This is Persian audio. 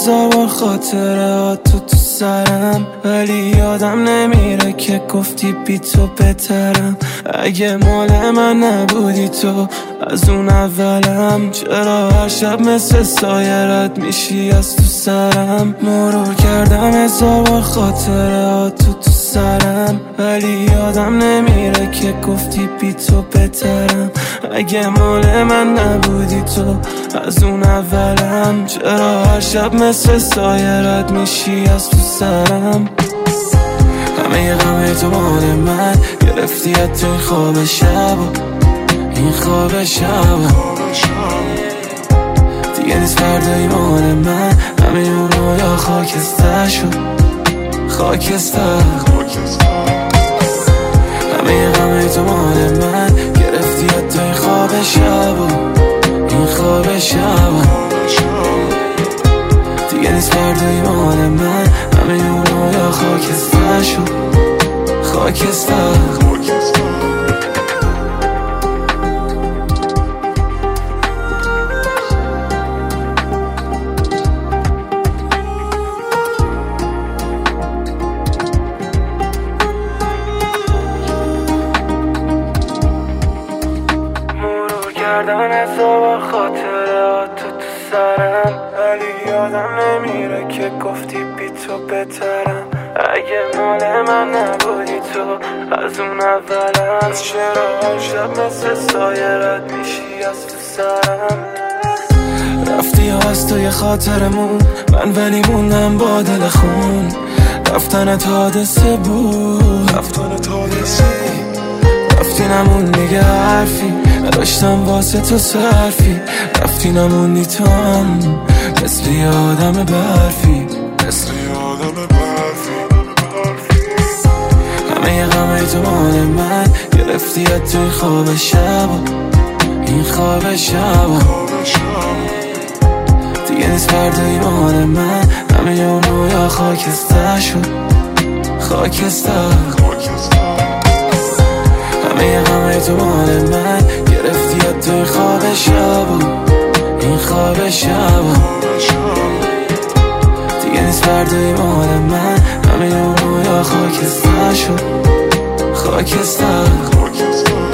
هزار بار خاطرات تو سرم، ولی یادم نمیره که گفتی بی تو بهترم. اگه مال من نبودی تو از اون اولم، چرا هر شب مثل سایه رد میشی از تو سرم؟ مرور کردم هزار بار خاطرات تو سرم، ولی یادم نمیره که گفتی بی تو بهترم. اگه مال من نبودی تو از اون اولم، چرا هر شب مثل سایه رد میشی از تو سرم؟ همه غم تو مال من گرفتی از تو این خواب شب، این خواب شب دیگه نیست فردایی مال من. همه اون رویا خاکستر شد، خاکستر. همه غم تو مال من گرفتی از تو این خواب شب، این خواب شب دیگه نیست فردایی مال من. همه اون رویا خاکستر شد، خاکستر. کردم هزار بار خاطرات تو سرم، ولی یادم نمیره که گفتی بی تو بهترم. اگه مال من نبودی تو از اون اولم، چرا هر شب مثل سایه رد میشی از تو سرم؟ رفتی از توی خاطرمون من، ولی موندم با دل خون. رفتنت حادثه بود، رفتنت حادثه بود. رفتی نمون دیگه حرفی، نداشتم واسه تو صرفی. رفتی نموندی تو هم مثل یه آدم برفی، مثل یه آدم برفی. همه غم تو مال من گرفتی از توی خواب شب، این خواب شب دیگه نیست فردایی مال من. همه اون رویا خاکستر شد، خاکستر. همه غم تو مال من گرفتی از توی خواب شب، این خواب شب دیگه نیست فردایی مال من. همه اون رویا خاکستر شد، خاکستر.